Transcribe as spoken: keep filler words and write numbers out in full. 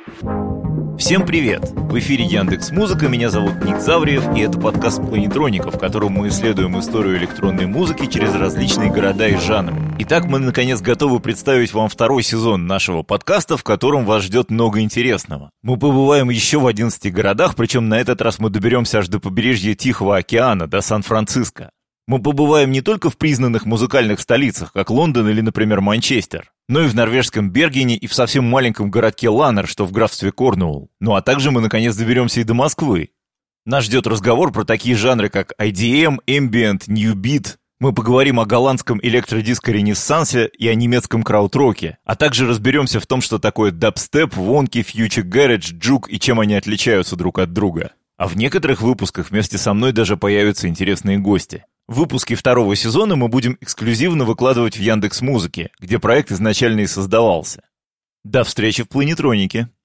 Всем привет! В эфире Яндекс.Музыка, меня зовут Ник Завриев, и это подкаст «Планетроника», в котором мы исследуем историю электронной музыки через различные города и жанры. Итак, мы наконец готовы представить вам второй сезон нашего подкаста, в котором вас ждет много интересного. Мы побываем еще в одиннадцати городах, причем на этот раз мы доберемся аж до побережья Тихого океана, до Сан-Франциско. Мы побываем не только в признанных музыкальных столицах, как Лондон или, например, Манчестер, но и в норвежском Бергене и в совсем маленьком городке Ланнер, что в графстве Корнуолл. Ну а также мы наконец доберемся и до Москвы. Нас ждет разговор про такие жанры, как ай ди эм, Ambient, New Beat. Мы поговорим о голландском электродиско-ренессансе и о немецком краудроке, а также разберемся в том, что такое дабстеп, вонки, фьючер гаредж, джук и чем они отличаются друг от друга. А в некоторых выпусках вместе со мной даже появятся интересные гости. Выпуски второго сезона мы будем эксклюзивно выкладывать в Яндекс.Музыке, где проект изначально и создавался. До встречи в Планетронике!